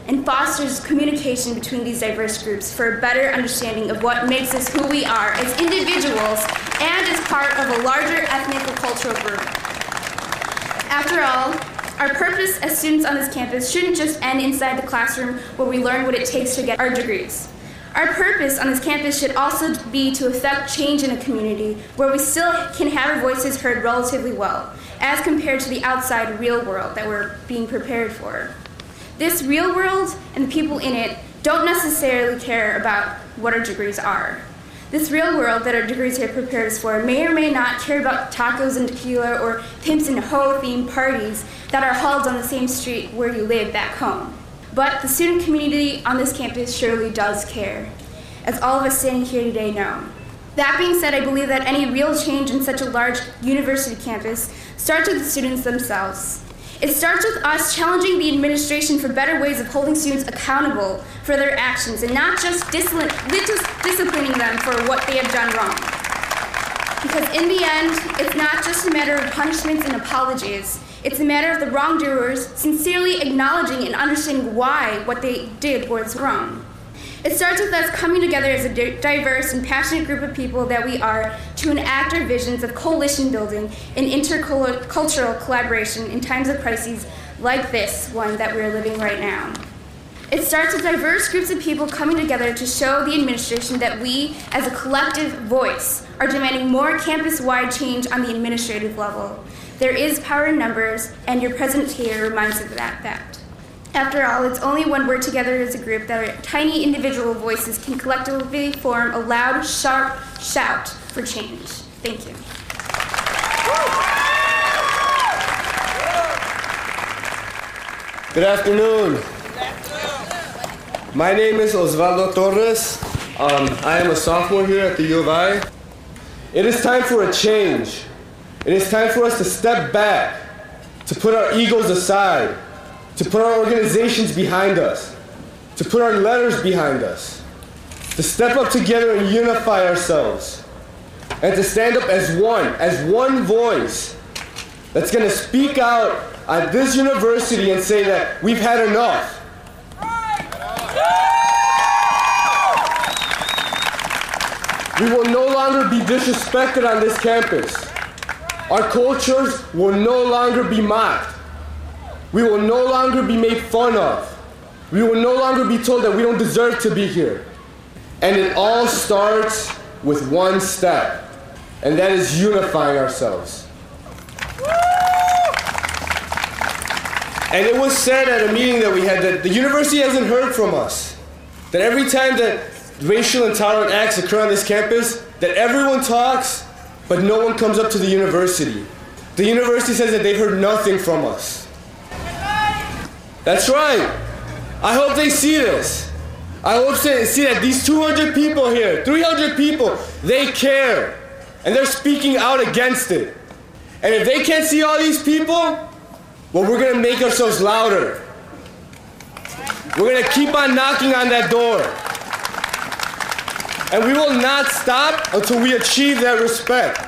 and fosters communication between these diverse groups for a better understanding of what makes us who we are as individuals and as part of a larger ethnic or cultural group. After all, our purpose as students on this campus shouldn't just end inside the classroom where we learn what it takes to get our degrees. Our purpose on this campus should also be to affect change in a community where we still can have our voices heard relatively well, as compared to the outside real world that we're being prepared for. This real world and the people in it don't necessarily care about what our degrees are. This real world that our degrees have prepared us for may or may not care about tacos and tequila or pimps and hoe themed parties that are held on the same street where you live back home. But the student community on this campus surely does care, as all of us standing here today know. That being said, I believe that any real change in such a large university campus starts with the students themselves. It starts with us challenging the administration for better ways of holding students accountable for their actions and not just disciplining them for what they have done wrong. Because in the end, it's not just a matter of punishments and apologies. It's a matter of the wrongdoers sincerely acknowledging and understanding why what they did was wrong. It starts with us coming together as a diverse and passionate group of people that we are to enact our visions of coalition building and intercultural collaboration in times of crises like this one that we're living right now. It starts with diverse groups of people coming together to show the administration that we, as a collective voice, are demanding more campus-wide change on the administrative level. There is power in numbers, and your presence here reminds us of that fact. After all, it's only when we're together as a group that our tiny individual voices can collectively form a loud, sharp shout for change. Thank you.
Good afternoon. My name is Osvaldo Torres. I am a sophomore here at the U of I. It is time for a change. It is time for us to step back, to put our egos aside, to put our organizations behind us, to put our letters behind us, to step up together and unify ourselves, and to stand up as one voice that's going to speak out at this university and say that we've had enough. We will no longer be disrespected on this campus. Our cultures will no longer be mocked. We will no longer be made fun of. We will no longer be told that we don't deserve to be here. And it all starts with one step, and that is unifying ourselves. And it was said at a meeting that we had that the university hasn't heard from us. That every time that racial intolerant acts occur on this campus, that everyone talks, but no one comes up to the university. The university says that they've heard nothing from us. That's right. I hope they see this. I hope they see that these 200 people here, 300 people, they care. And they're speaking out against it. And if they can't see all these people, well, we're going to make ourselves louder. We're going to keep on knocking on that door. And we will not stop until we achieve that respect.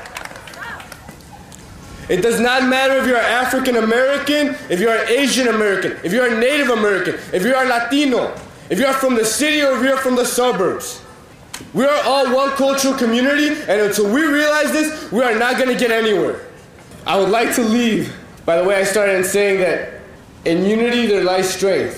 It does not matter if you're African American, if you're Asian American, if you're Native American, if you're Latino, if you're from the city or if you're from the suburbs. We are all one cultural community, and until we realize this, we are not going to get anywhere. I would like to leave by the way I started in saying that in unity there lies strength.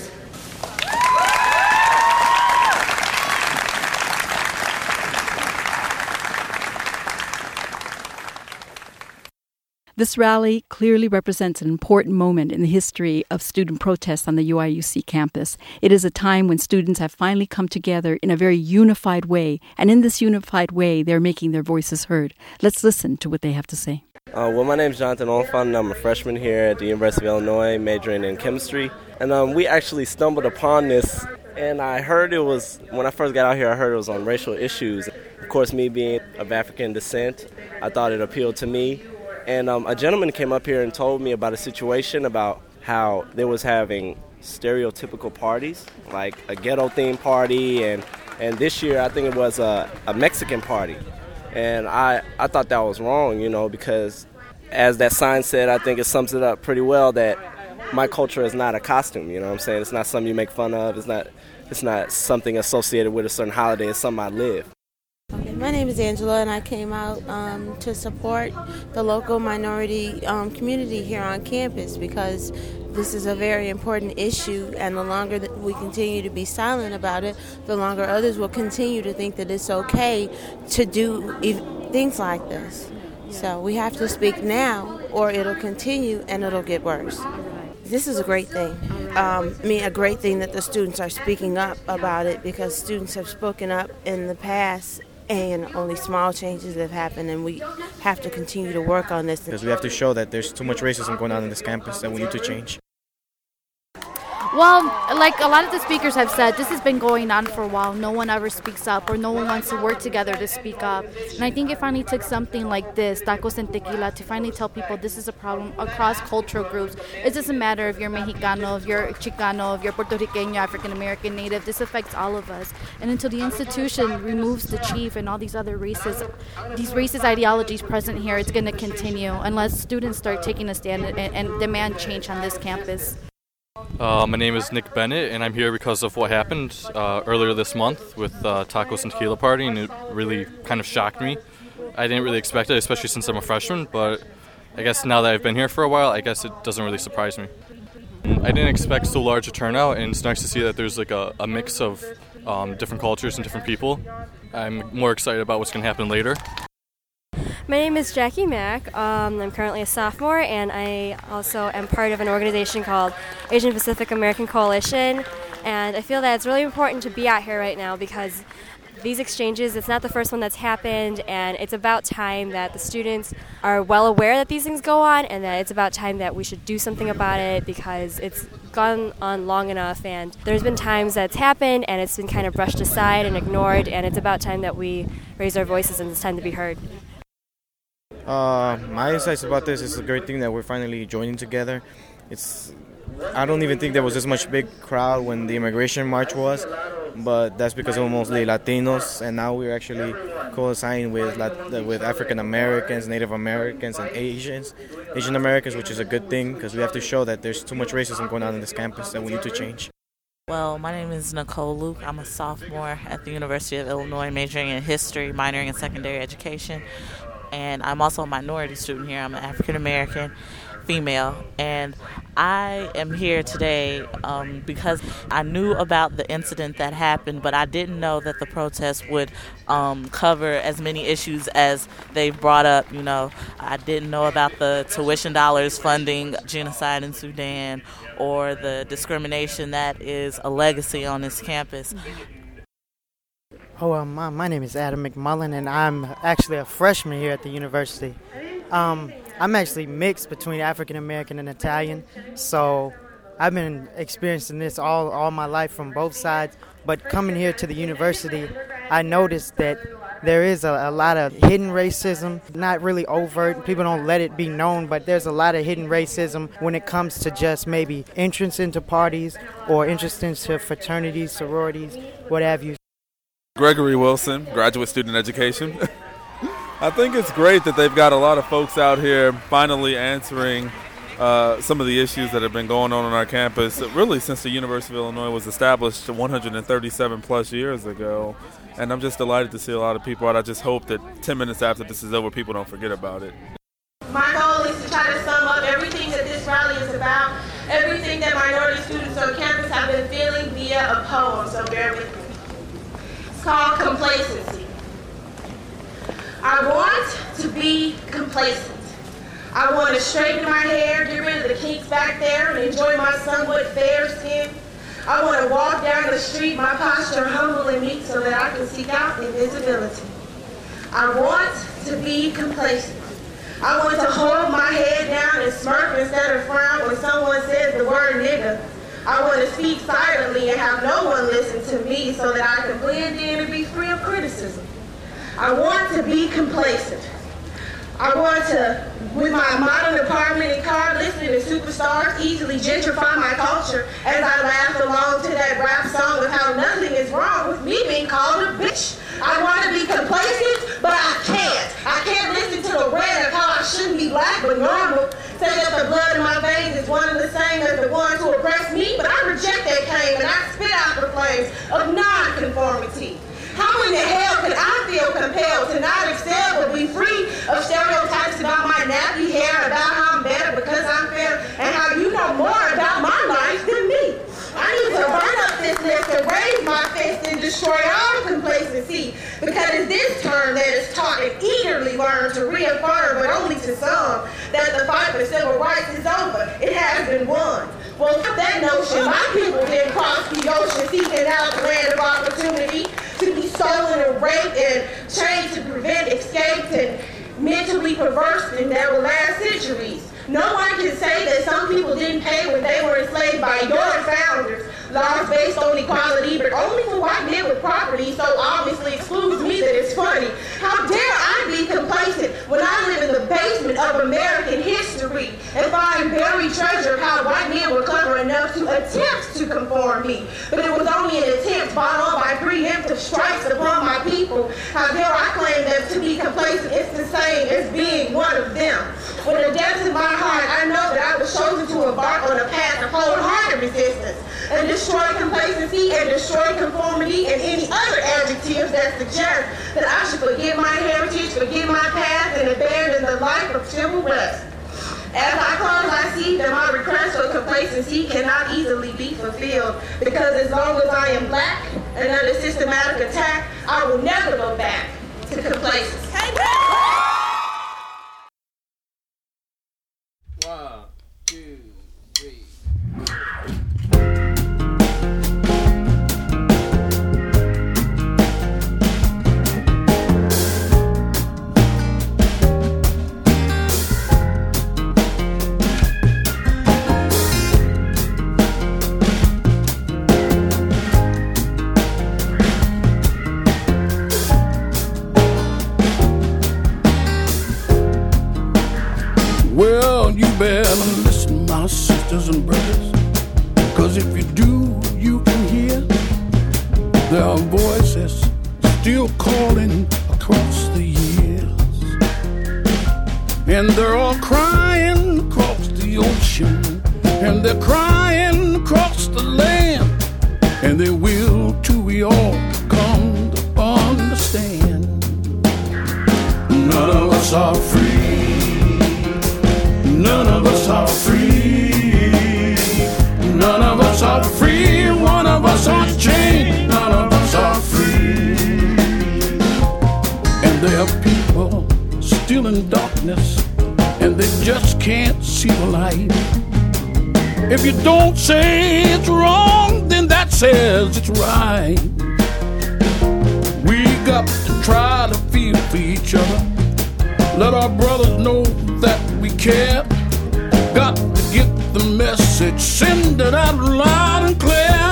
This rally clearly represents an important moment in the history of student protests on the UIUC campus. It is a time when students have finally come together in a very unified way, and in this unified way, they're making their voices heard. Let's listen to what they have to say.
Well, my name is Jonathan Oliphant, and I'm a freshman here at the University of Illinois, majoring in chemistry. And we actually stumbled upon this, and I heard it was, when I first got out here, I heard it was on racial issues. Of course, me being of African descent, I thought it appealed to me. And a gentleman came up here and told me about a situation about how they was having stereotypical parties, like a ghetto-themed party, and this year I think it was a Mexican party. And I thought that was wrong, because as that sign said, I think it sums it up pretty well, that my culture is not a costume, you know what I'm saying? It's not something you make fun of. It's not something associated with a certain holiday. It's something I live.
Okay, my name is Angela, and I came out to support the local minority community here on campus because this is a very important issue, and the longer that we continue to be silent about it, the longer others will continue to think that it's okay to do things like this. So we have to speak now, or it'll continue and it'll get worse. This is a great thing. A great thing that the students are speaking up about it, because students have spoken up in the past and only small changes have happened, and we have to continue to work on this.
Because we have to show that there's too much racism going on in this campus and we need to change.
Well, like a lot of the speakers have said, this has been going on for a while. No one ever speaks up, or no one wants to work together to speak up. And I think it finally took something like this, Tacos and Tequila, to finally tell people this is a problem across cultural groups. It doesn't matter if you're Mexicano, if you're Chicano, if you're Puerto Rican, African American, Native. This affects all of us. And until the institution removes the chief and all these other these racist ideologies present here, it's going to continue unless students start taking a stand and demand change on this campus.
My name is Nick Bennett, and I'm here because of what happened earlier this month with Tacos and Tequila Party, and it really kind of shocked me. I didn't really expect it, especially since I'm a freshman, but I guess now that I've been here for a while, I guess it doesn't really surprise me. I didn't expect so large a turnout, and it's nice to see that there's like a mix of different cultures and different people. I'm more excited about what's going to happen later.
My name is Jackie Mack. I'm currently a sophomore, and I also am part of an organization called Asian Pacific American Coalition. And I feel that it's really important to be out here right now because these exchanges, it's not the first one that's happened, and it's about time that the students are well aware that these things go on, and that it's about time that we should do something about it because it's gone on long enough, and there's been times that it's happened and it's been kind of brushed aside and ignored, and it's about time that we raise our voices and it's time to be heard.
My insights about this is a great thing that we're finally joining together. I don't even think there was this much big crowd when the immigration march was, but that's because we're mostly Latinos, and now we're actually co-signing with African Americans, Native Americans, and Asian Americans, which is a good thing because we have to show that there's too much racism going on in this campus and we need to change.
Well, my name is Nicole Luke. I'm a sophomore at the University of Illinois, majoring in history, minoring in secondary education. And I'm also a minority student here. I'm an African American female, and I am here today because I knew about the incident that happened, but I didn't know that the protest would cover as many issues as they've brought up. You know, I didn't know about the tuition dollars funding genocide in Sudan or the discrimination that is a legacy on this campus.
My name is Adam McMullen, and I'm actually a freshman here at the university. I'm actually mixed between African American and Italian, so I've been experiencing this all my life from both sides. But coming here to the university, I noticed that there is a lot of hidden racism, not really overt. People don't let it be known, but there's a lot of hidden racism when it comes to just maybe entrance into parties or entrance into fraternities, sororities, what have you.
Gregory Wilson, graduate student education. I think it's great that they've got a lot of folks out here finally answering some of the issues that have been going on our campus, really since the University of Illinois was established 137 plus years ago. And I'm just delighted to see a lot of people out. I just hope that 10 minutes after this is over, people don't forget about it.
My goal is to try to sum up everything that this rally is about, everything that minority students on campus have been feeling via a poem, so bear with me. It's called Complacency. I want to be complacent. I want to straighten my hair, get rid of the kinks back there, and enjoy my somewhat fair skin. I want to walk down the street, my posture humble and meek, so that I can seek out invisibility. I want to be complacent. I want to hold my head down and smirk instead of frown when someone says the word nigga. I want to speak silently and have no one listen to me so that I can blend in and be free of criticism. I want to be complacent. I want to, with my modern apartment and car, listening to superstars, easily gentrify my culture as I laugh along to that rap song of how nothing is wrong with me being called a bitch. I want to be complacent, but I can't. I can't listen to the rhetoric how I shouldn't be black but normal. Say that the blood in my veins is one and the same as the How in the hell could I feel compelled to not excel but be free of stereotypes about my nappy hair, about how I'm better because I'm fair, and how you know more about my life than me? I need to burn up this list and raise my fist and destroy all complacency, because it's this term that is taught and eagerly learned to reaffirm, but only to some, that the fight for civil rights is over. It has been won. Well, with that notion, my people didn't cross the ocean seeking out the land of opportunity to be stolen and raped and chained to prevent escapes and mentally perverse in that will last centuries. No one can say that some people didn't pay when they were enslaved by your founders. Laws based on equality, but only for white men with property, so obviously excludes me that it's funny. How dare I be complacent when I live in the basement of American history and find buried treasure of how white men were clever enough to attempt to conform me. But it was only an attempt bought on by preemptive strikes upon my people. How dare I claim that to be complacent is the same as being one of them. With the depths of my heart, I know that I was chosen to embark on a path of wholehearted resistance and destroy complacency and destroy conformity and any other adjectives that suggest that I should forget my heritage, forget my past, and abandon the life of civil rest. As I close, I see that my request for complacency cannot easily be fulfilled, because as long as I am black and under systematic attack, I will never go back to complacency.
One, two, three.
Well, you better listen, my sisters and brothers, 'cause if you do, you can hear there are voices still calling across the years, and they're all crying across the ocean, and they're crying across the land, and they will till we all come to understand. None of us are free. None of us are free. None of us are free. One of us are chained. None of us are free. And there are people still in darkness, and they just can't see the light. If you don't say it's wrong, then that says it's right. We got to try to feel for each other. Let our brothers know that we care. Got to get the message, send it out loud and clear.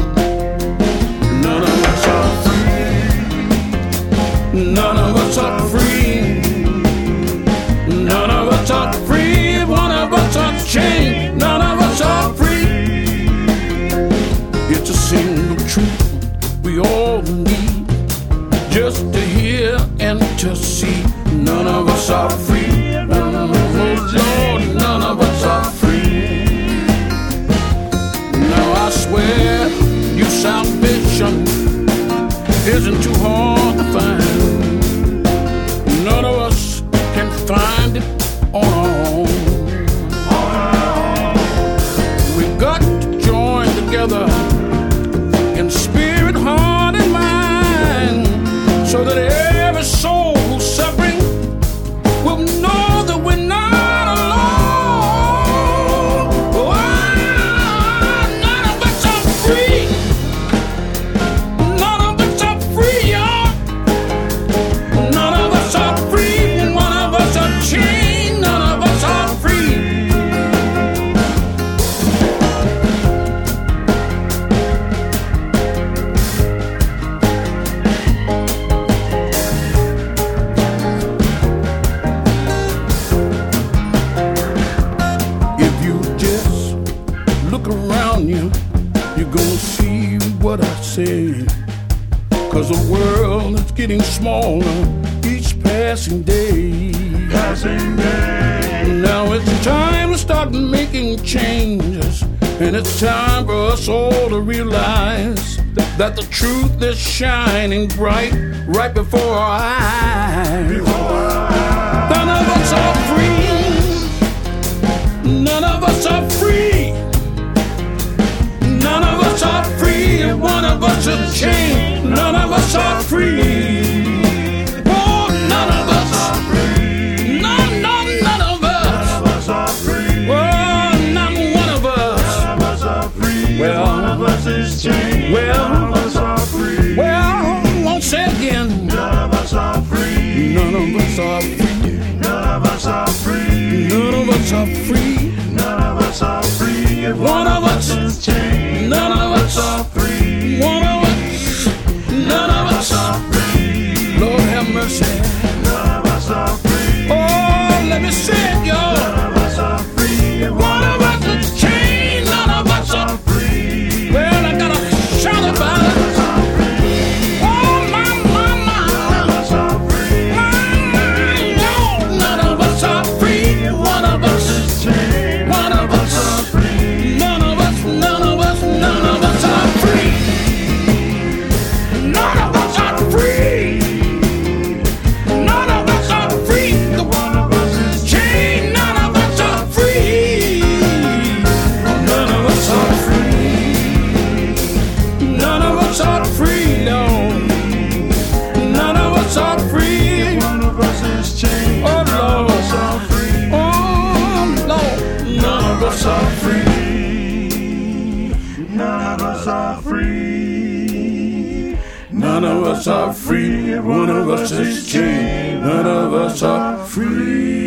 None of us are free. None of us are free. None of us are free. One of us are chained. None of us are free. It's a single truth we all need, just to hear and to see. None of us are free. Lord, none of us are free. Now I swear your salvation isn't too hard to find. None of us can find it on our own. We've got to join together in spirit, heart, and mind, so that every soul who's suffering will know that we're not alone. Oh, none of us are free. None of us are free, y'all. None of us are free. One of us are chained. None of us are free. You're gonna see what I say, 'cause the world is getting smaller each passing day. Now it's time to start making changes, and it's time for us all to realize that the truth is shining bright right before our eyes. None of us are free. None of us are free. None of us are free. And one of us is chained. None of us are free. Oh, none of us are free. None of us are free. Oh, not one of us. None of us are free. Well, one of us is chained. Well, none of us are free. Well, I won't say it again. None of us are free. None of us are free. None of us are free. None of us are free. None of us are free. If one of us is chained, none of us are free. One of us, none of us are free. Lord have mercy. None of us are free. Oh, let me say it, y'all. None of us are free. If one of us is chained, none of us are free. Well, I gotta shout about it. None of us are free. One of us is chained. None of us are free.